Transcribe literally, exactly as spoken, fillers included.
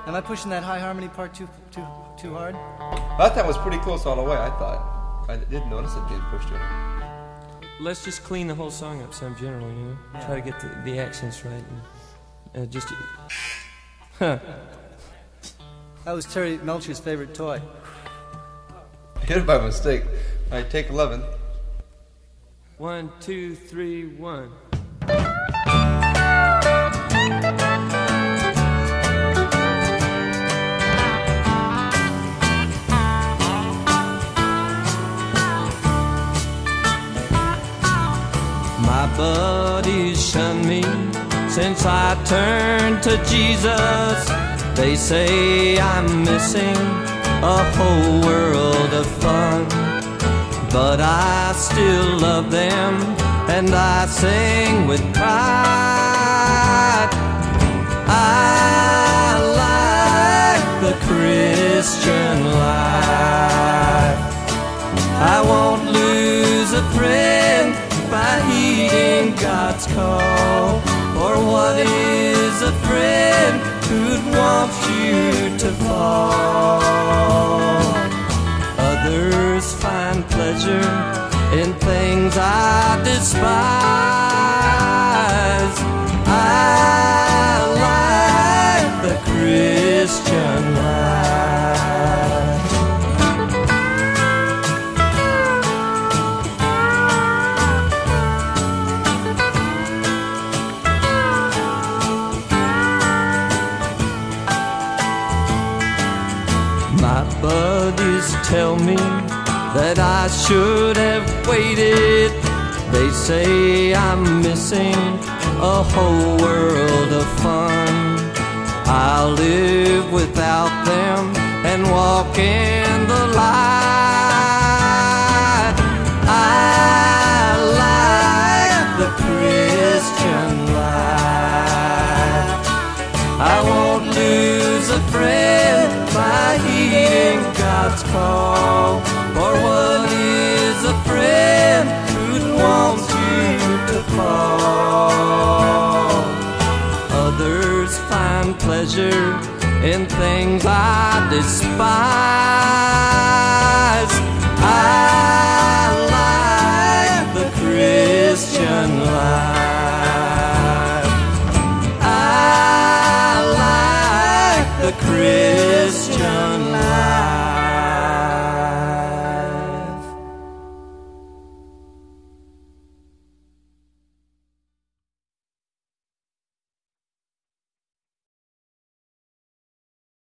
Am I pushing that high harmony part too too too hard? That time was pretty close all the way, I thought. I did notice it being pushed too hard. Let's just clean the whole song up some general, you know? Yeah. Try to get the, the accents right. And, uh, just... Huh. That was Terry Melcher's favorite toy. I hit it by mistake. All right, take eleven. One, two, three, one. My buddies shun me since I turned to Jesus. They say I'm missing a whole world of fun, but I still love them and I sing with pride. I like the Christian life. I won't lose a friend by heeding God's call. Or what is a friend who'd want you to fall? Others find pleasure in things I despise. I like the Christian life. My buddies tell me that I should have waited. They say I'm missing a whole world of fun. I'll live without them and walk in the light. I like the Christian life. I won't lose a friend by heeding God's call. For what is a friend who'd want you to fall? Others find pleasure in things I despise. I like the Christian life. I like the Christian life.